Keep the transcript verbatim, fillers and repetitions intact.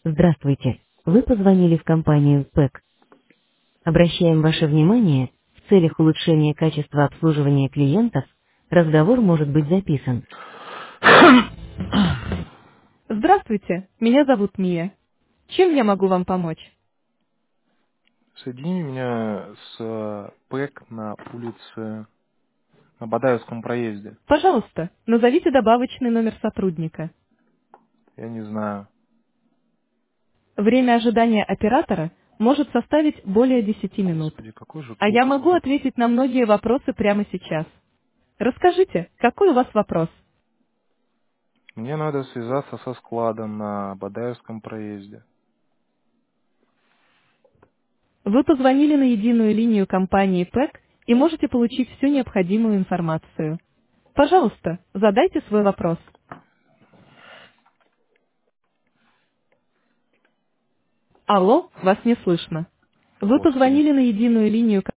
Здравствуйте. Вы позвонили в компанию ПЭК. Обращаем ваше внимание, в целях улучшения качества обслуживания клиентов, разговор может быть записан. Здравствуйте, меня зовут Мия. Чем я могу вам помочь? Соедини меня с э, ПЭК на улице, на Бадаевском проезде. Пожалуйста, назовите добавочный номер сотрудника. Я не знаю. Время ожидания оператора может составить более десяти минут. Господи, какой же А код? я могу ответить на многие вопросы прямо сейчас. Расскажите, какой у вас вопрос? Мне надо связаться со складом на Бадаевском проезде. Вы позвонили на единую линию компании ПЭК и можете получить всю необходимую информацию. Пожалуйста, задайте свой вопрос. Алло, вас не слышно. Вы Господи. позвонили на единую линию